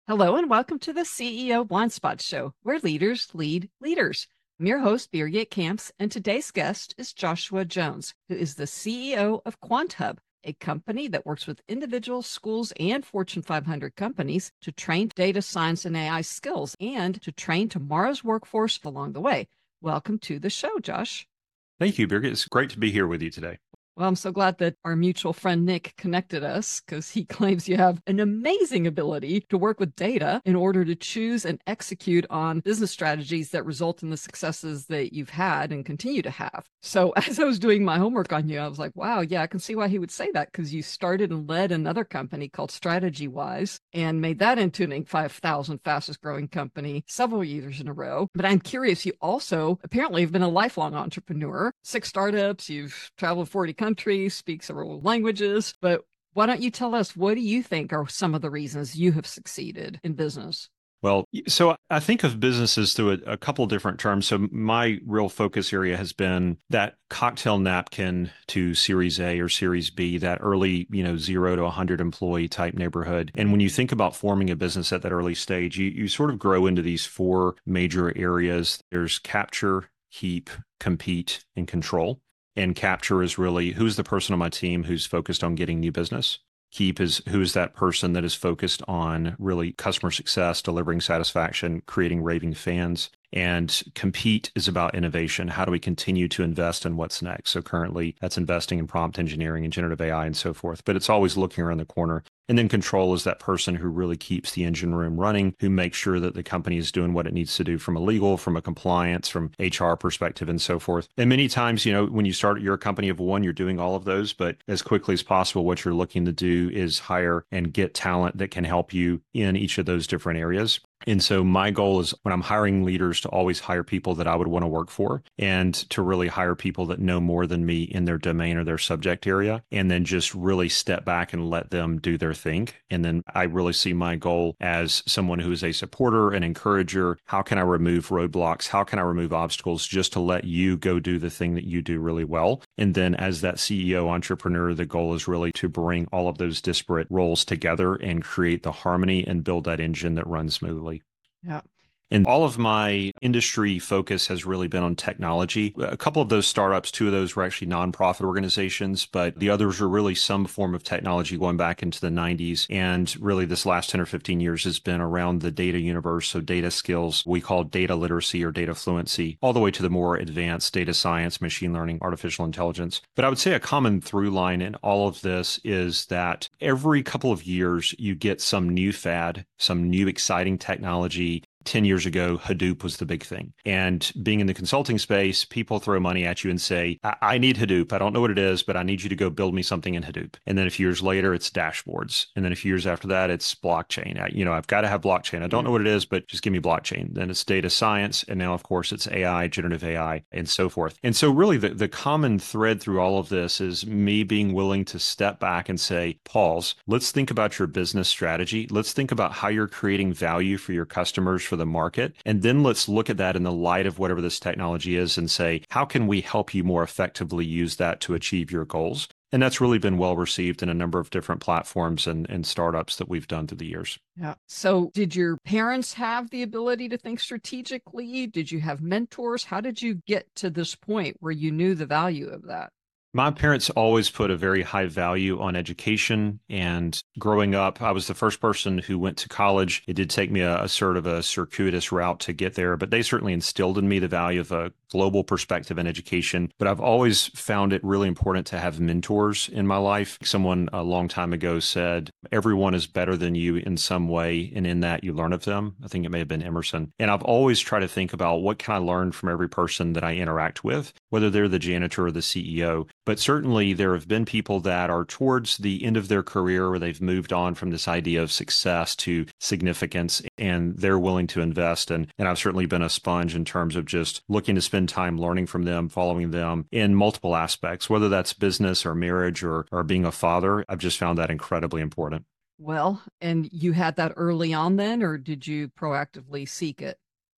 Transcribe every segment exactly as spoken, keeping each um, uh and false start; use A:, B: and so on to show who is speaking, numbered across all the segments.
A: Hello and welcome to the C E O Blind Spot Show, where leaders lead leaders. I'm your host, Birgit Kamps, and today's guest is Joshua Jones, who is the C E O of QuantHub, a company that works with individuals, schools, and Fortune five hundred companies to train data science and A I skills and to train tomorrow's workforce along the way. Welcome to the show, Josh.
B: Thank you, Birgit. It's great to be here with you today.
A: Well, I'm so glad that our mutual friend Nick connected us because he claims you have an amazing ability to work with data in order to choose and execute on business strategies that result in the successes that you've had and continue to have. So, as I was doing my homework on you, I was like, wow, yeah, I can see why he would say that because you started and led another company called StrategyWise and made that into an Inc five thousand fastest growing company several years in a row. But I'm curious, you also apparently have been a lifelong entrepreneur, six startups, you've traveled forty countries countries, speak several languages, but why don't you tell us, what do you think are some of the reasons you have succeeded in business?
B: Well, so I think of businesses through a, a couple different terms. So my real focus area has been that cocktail napkin to Series A or Series B, that early, you know, zero to one hundred employee type neighborhood. And when you think about forming a business at that early stage, you, you sort of grow into these four major areas. There's capture, keep, compete, and control. And capture is really who's the person on my team who's focused on getting new business. Keep is who is that person that is focused on really customer success, delivering satisfaction, creating raving fans. And compete is about innovation. How do we continue to invest in what's next? So currently that's investing in prompt engineering and generative A I and so forth, but it's always looking around the corner. And then control is that person who really keeps the engine room running, who makes sure that the company is doing what it needs to do from a legal, from a compliance, from H R perspective and so forth. And many times, you know, when you start, you're a company of one, you're doing all of those, but as quickly as possible, what you're looking to do is hire and get talent that can help you in each of those different areas. And so my goal is when I'm hiring leaders to always hire people that I would want to work for and to really hire people that know more than me in their domain or their subject area, and then just really step back and let them do their thing. And then I really see my goal as someone who is a supporter, an encourager. How can I remove roadblocks? How can I remove obstacles just to let you go do the thing that you do really well? And then as that C E O entrepreneur, the goal is really to bring all of those disparate roles together and create the harmony and build that engine that runs smoothly.
A: Yeah.
B: And all of my industry focus has really been on technology. A couple of those startups, two of those were actually nonprofit organizations, but the others were really some form of technology going back into the nineties. And really this last ten or fifteen years has been around the data universe. So data skills, we call data literacy or data fluency, all the way to the more advanced data science, machine learning, artificial intelligence. But I would say a common through line in all of this is that every couple of years you get some new fad, some new exciting technology. ten years ago, Hadoop was the big thing. And being in the consulting space, people throw money at you and say, I, I need Hadoop. I don't know what it is, but I need you to go build me something in Hadoop. And then a few years later, it's dashboards. And then a few years after that, it's blockchain. I, you know, I've got to have blockchain. I don't know what it is, but just give me blockchain. Then it's data science. And now, of course, it's A I, generative A I, and so forth. And so really the, the common thread through all of this is me being willing to step back and say, pause, let's think about your business strategy. Let's think about how you're creating value for your customers, for the market. And then let's look at that in the light of whatever this technology is and say, how can we help you more effectively use that to achieve your goals? And that's really been well received in a number of different platforms and, and startups that we've done through the years.
A: Yeah. So did your parents have the ability to think strategically? Did you have mentors? How did you get to this point where you knew the value of that?
B: My parents always put a very high value on education. And growing up, I was the first person who went to college. It did take me a, a sort of a circuitous route to get there, but they certainly instilled in me the value of a global perspective in education. But I've always found it really important to have mentors in my life. Someone a long time ago said, everyone is better than you in some way, and in that you learn of them. I think it may have been Emerson. And I've always tried to think about what can I learn from every person that I interact with, whether they're the janitor or the C E O. But certainly there have been people that are towards the end of their career where they've moved on from this idea of success to significance, and they're willing to invest. And, and I've certainly been a sponge in terms of just looking to spend time learning from them, following them in multiple aspects, whether that's business or marriage or, or being a father. I've just found that incredibly important.
A: Well, and you had that early on then, or did you proactively seek it?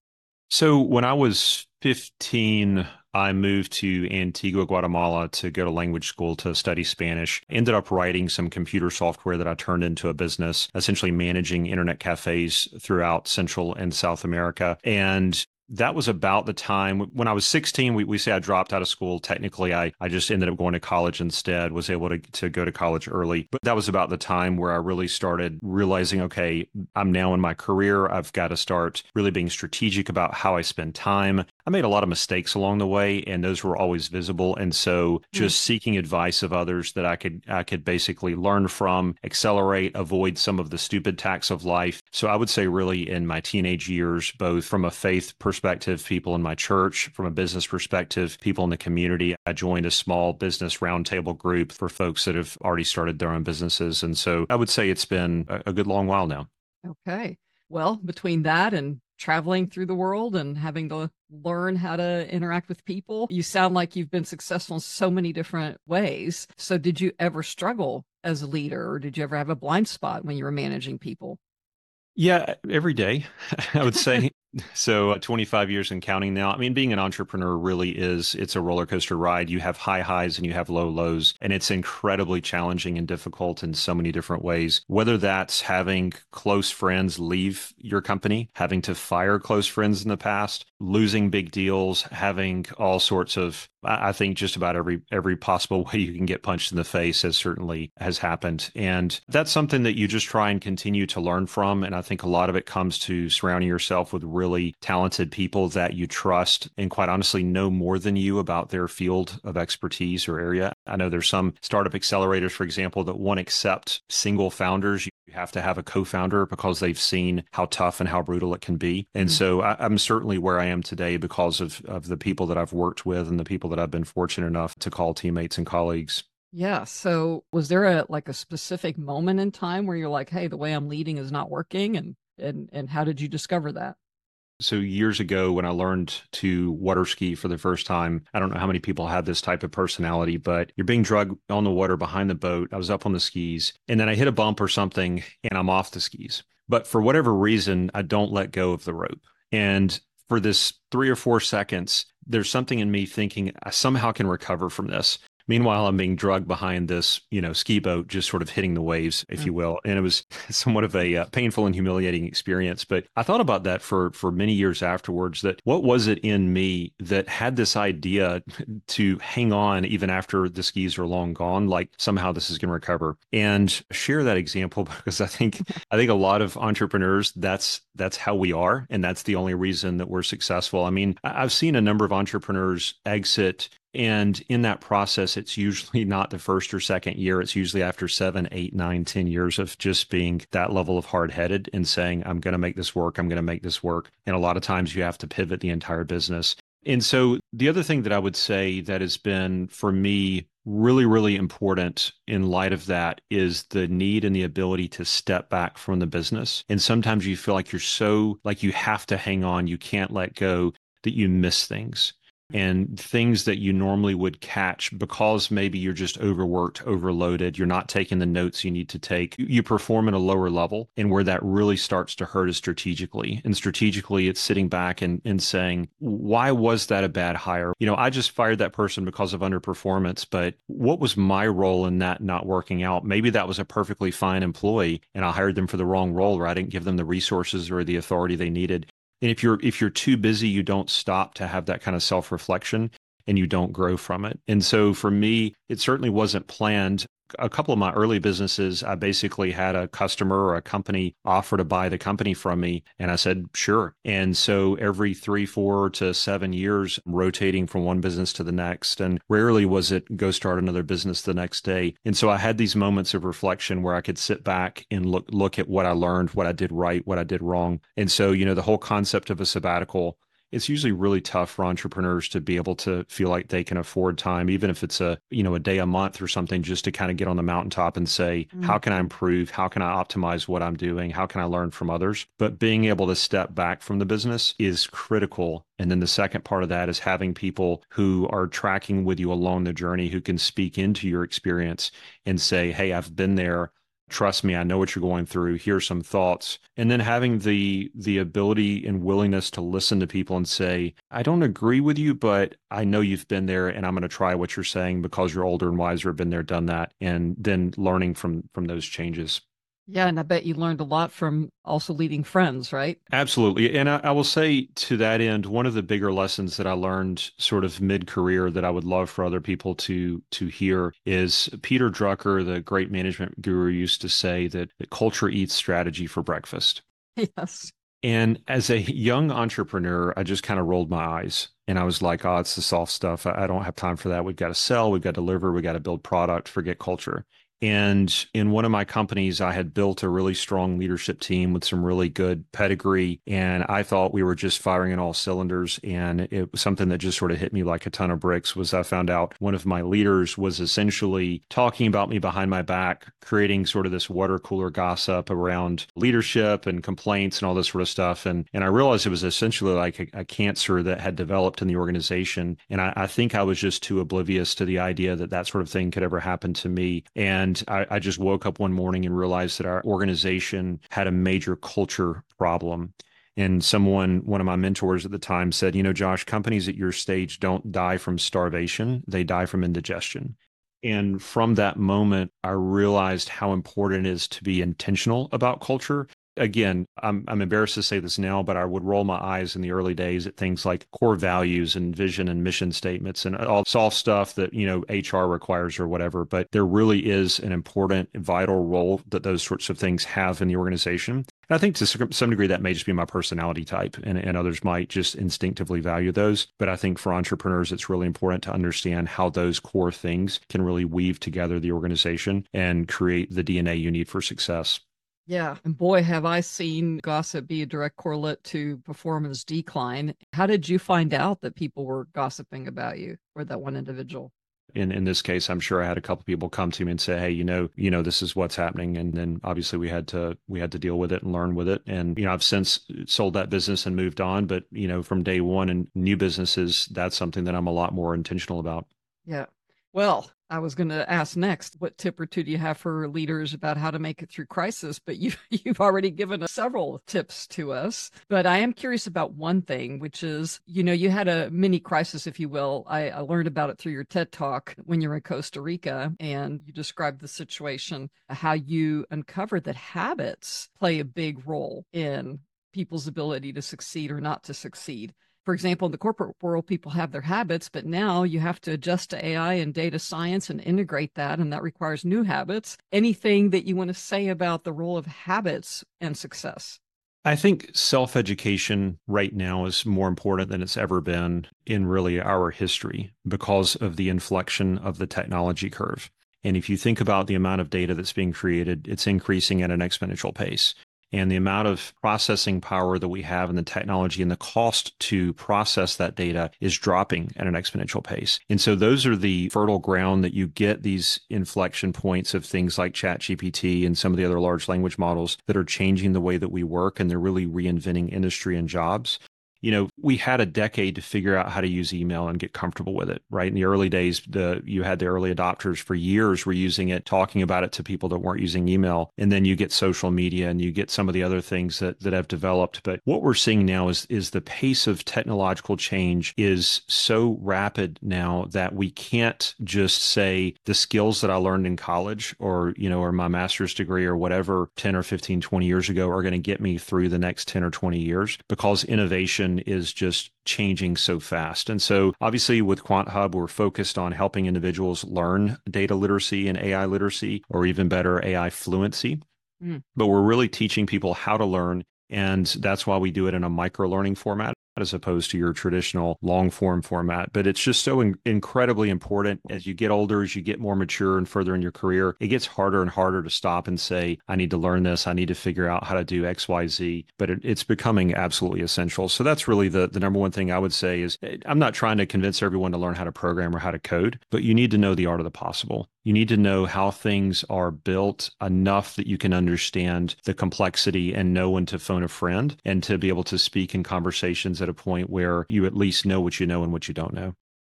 B: So when I was fifteen, I moved to Antigua, Guatemala to go to language school to study Spanish. Ended up writing some computer software that I turned into a business, essentially managing internet cafes throughout Central and South America. And that was about the time when I was sixteen. We, we say I dropped out of school. Technically, I, I just ended up going to college instead, was able to, to go to college early. But that was about the time where I really started realizing, okay, I'm now in my career. I've got to start really being strategic about how I spend time. I made a lot of mistakes along the way, and those were always visible. And so
A: Mm.
B: just seeking advice of others that I could I could basically learn from, accelerate, avoid some of the stupid tacks of life. So I would say really in my teenage years, both from a faith perspective, people in my church, from a business perspective, people in the community, I joined a small business roundtable group for folks that have already started their own businesses. And so I would say it's been a, a good long while now.
A: Okay. Well, between that and traveling through the world and having to learn how to interact with people, you sound like you've been successful in so many different ways. So, did you ever struggle as a leader, or did you ever have a blind spot when you were managing people?
B: Yeah, every day, I would say. So, uh, twenty-five years and counting now. I mean, being an entrepreneur really is, it's a roller coaster ride. You have high highs and you have low lows, and it's incredibly challenging and difficult in so many different ways. Whether that's having close friends leave your company, having to fire close friends in the past, losing big deals, having all sorts of, I I think just about every every possible way you can get punched in the face has certainly has happened. And that's something that you just try and continue to learn from. And I think a lot of it comes to surrounding yourself with really talented people that you trust and quite honestly know more than you about their field of expertise or area. I know there's some startup accelerators, for example, that won't accept single founders. You have to have a co-founder because they've seen how tough and how brutal it can be. And
A: Mm.
B: so I, I'm certainly where I am today because of, of the people that I've worked with and the people that I've been fortunate enough to call teammates and colleagues.
A: Yeah. So, was there a like a specific moment in time where you're like, "Hey, the way I'm leading is not working," and and and how did you discover that?
B: So years ago, when I learned to water ski for the first time, I don't know how many people have this type of personality, but you're being drugged on the water behind the boat. I was up on the skis and then I hit a bump or something and I'm off the skis. But for whatever reason, I don't let go of the rope. And for this three or four seconds, there's something in me thinking I somehow can recover from this. Meanwhile, I'm being drugged behind this, you know, ski boat, just sort of hitting the waves, if
A: Mm.
B: you will. And it was somewhat of a uh, painful and humiliating experience. But I thought about that for for many years afterwards. That what was it in me that had this idea to hang on even after the skis are long gone? Like somehow this is going to recover. And share that example because I think I think a lot of entrepreneurs that's that's how we are, and that's the only reason that we're successful. I mean, I- I've seen a number of entrepreneurs exit and in that process, it's usually not the first or second year. It's usually after seven, eight, nine, ten years of just being that level of hard headed and saying, I'm going to make this work. I'm going to make this work. And a lot of times you have to pivot the entire business. And so the other thing that I would say that has been for me really, really important in light of that is the need and the ability to step back from the business. And sometimes you feel like you're so like you have to hang on, you can't let go that you miss things and things that you normally would catch because maybe you're just overworked, overloaded, you're not taking the notes you need to take. You perform at a lower level. And where that really starts to hurt is strategically. And strategically, it's sitting back and, and saying, why was that a bad hire? You know, I just fired that person because of underperformance, but what was my role in that not working out? Maybe that was a perfectly fine employee and I hired them for the wrong role, or I didn't give them the resources or the authority they needed. And if you're if you're too busy, you don't stop to have that kind of self-reflection and you don't grow from it. And so for me, it certainly wasn't planned. A couple of my early businesses, I basically had a customer or a company offer to buy the company from me. And I said, sure. And so every three, four to seven years, I'm rotating from one business to the next. And rarely was it go start another business the next day. And so I had these moments of reflection where I could sit back and look, look at what I learned, what I did right, what I did wrong. And so, you know, the whole concept of a sabbatical, it's usually really tough for entrepreneurs to be able to feel like they can afford time, even if it's a, you know, a day a month or something, just to kind of get on the mountaintop and say, how
A: Mm.
B: can I improve? How can I optimize what I'm doing? How can I learn from others? But being able to step back from the business is critical. And then the second part of that is having people who are tracking with you along the journey, who can speak into your experience and say, hey, I've been there. trust me, I know what you're going through. Here's some thoughts. And then having the the ability and willingness to listen to people and say, I don't agree with you, but I know you've been there and I'm going to try what you're saying because you're older and wiser, have been there, done that, and then learning from from those changes.
A: Yeah, and I bet you learned a lot from also leading friends, right?
B: Absolutely. And I, I will say to that end, one of the bigger lessons that I learned sort of mid-career that I would love for other people to to hear is Peter Drucker, the great management guru, used to say that, that culture eats strategy for breakfast.
A: Yes.
B: And as a young entrepreneur, I just kind of rolled my eyes and I was like, oh, it's the soft stuff. I, I don't have time for that. We've got to sell, we've got to deliver, we've got to build product, forget culture. And in one of my companies, I had built a really strong leadership team with some really good pedigree. And I thought we were just firing on all cylinders. And it was something that just sort of hit me like a ton of bricks was I found out one of my leaders was essentially talking about me behind my back, creating sort of this water cooler gossip around leadership and complaints and all this sort of stuff. And, and I realized it was essentially like a, a cancer that had developed in the organization. And I, I think I was just too oblivious to the idea that that sort of thing could ever happen to me. And And I, I just woke up one morning and realized that our organization had a major culture problem. And someone, one of my mentors at the time said, you know, Josh, companies at your stage don't die from starvation, they die from indigestion. And from that moment, I realized how important it is to be intentional about culture. Again, I'm I'm embarrassed to say this now, but I would roll my eyes in the early days at things like core values and vision and mission statements and all soft stuff that, you know, H R requires or whatever. But there really is an important, vital role that those sorts of things have in the organization. And I think to some degree that may just be my personality type, and, and others might just instinctively value those. But I think for entrepreneurs, it's really important to understand how those core things can really weave together the organization and create the D N A you need for success.
A: Yeah. And boy, have I seen gossip be a direct correlate to performance decline. How did you find out that people were gossiping about you or that one individual?
B: In in this case, I'm sure I had a couple people come to me and say, "Hey, you know, you know, this is what's happening," and then obviously we had to we had to deal with it and learn with it. And you know, I've since sold that business and moved on. But you know, from day one in new businesses, that's something that I'm a lot more intentional about.
A: Yeah. Well, I was going to ask next, what tip or two do you have for leaders about how to make it through crisis? But you, you've already given us several tips to us. But I am curious about one thing, which is, you know, you had a mini crisis, if you will. I, I learned about it through your TED Talk when you were in Costa Rica, and you described the situation, how you uncovered that habits play a big role in people's ability to succeed or not to succeed. For example, in the corporate world, people have their habits, but now you have to adjust to A I and data science and integrate that, and that requires new habits. Anything that you want to say about the role of habits and success?
B: I think self-education right now is more important than it's ever been in really our history because of the inflection of the technology curve. And if you think about the amount of data that's being created, it's increasing at an exponential pace. And the amount of processing power that we have in the technology and the cost to process that data is dropping at an exponential pace. And so those are the fertile ground that you get these inflection points of things like ChatGPT and some of the other large language models that are changing the way that we work, and they're really reinventing industry and jobs. You know, we had a decade to figure out how to use email and get comfortable with it, right? In the early days, the you had the early adopters for years were using it, talking about it to people that weren't using email. And then you get social media and you get some of the other things that, that have developed. But what we're seeing now is, is the pace of technological change is so rapid now that we can't just say the skills that I learned in college or, you know, or my master's degree or whatever ten or fifteen, twenty years ago are going to get me through the next ten or twenty years, because innovation is just changing so fast. And so obviously with QuantHub, we're focused on helping individuals learn data literacy and A I literacy, or even better, A I fluency. Mm. But we're really teaching people how to learn. And that's why we do it in a micro learning format as opposed to your traditional long form format. But it's just so in- incredibly important as you get older, as you get more mature and further in your career, it gets harder and harder to stop and say, I need to learn this. I need to figure out how to do X, Y, Z. But it, it's becoming absolutely essential. So that's really the, the number one thing I would say is I'm not trying to convince everyone to learn how to program or how to code, but you need to know the art of the possible. You need to know how things are built enough that you can understand the complexity and know when to phone a friend and to be able to speak in conversations at a point where you at least know what you know and what you don't know.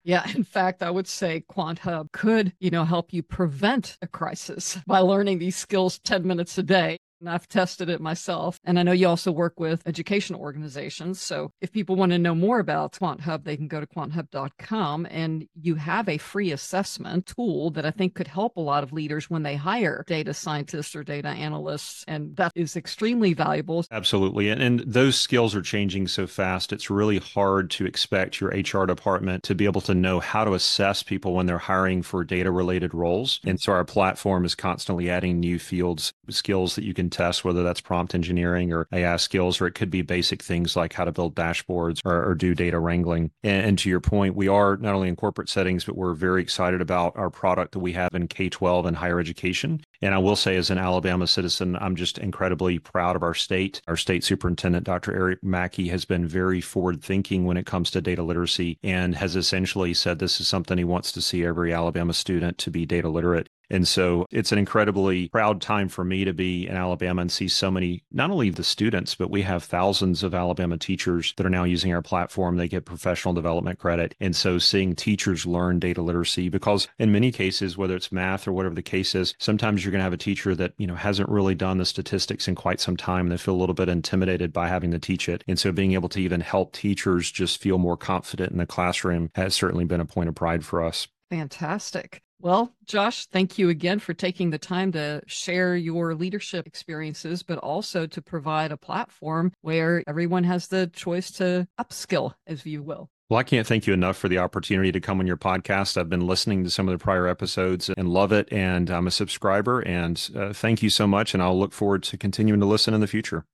A: Yeah, in fact, I would say Quant Hub could, you know, help you prevent a crisis by learning these skills ten minutes a day. And I've tested it myself. And I know you also work with educational organizations. So if people want to know more about Quant Hub, they can go to quant hub dot com, and you have a free assessment tool that I think could help a lot of leaders when they hire data scientists or data analysts. And that is extremely valuable.
B: Absolutely. And, and those skills are changing so fast. It's really hard to expect your H R department to be able to know how to assess people when they're hiring for data related roles. And so our platform is constantly adding new fields, skills that you can test, whether that's prompt engineering or A I skills, or it could be basic things like how to build dashboards or, or do data wrangling. And, and to your point, we are not only in corporate settings, but we're very excited about our product that we have in K twelve and higher education. And I will say, as an Alabama citizen, I'm just incredibly proud of our state. Our state superintendent, Doctor Eric Mackey, has been very forward thinking when it comes to data literacy and has essentially said this is something he wants to see every Alabama student to be data literate. And so it's an incredibly proud time for me to be in Alabama and see so many, not only the students, but we have thousands of Alabama teachers that are now using our platform. They get professional development credit. And so seeing teachers learn data literacy, because in many cases, whether it's math or whatever the case is, sometimes you're going to have a teacher that, you know, hasn't really done the statistics in quite some time. And they feel a little bit intimidated by having to teach it. And so being able to even help teachers just feel more confident in the classroom has certainly been a point of pride for us.
A: Fantastic. Well, Josh, thank you again for taking the time to share your leadership experiences, but also to provide a platform where everyone has the choice to upskill, as you will.
B: Well, I can't thank you enough for the opportunity to come on your podcast. I've been listening to some of the prior episodes and love it. And I'm a subscriber. And uh, thank you so much. And I'll look forward to continuing to listen in the future.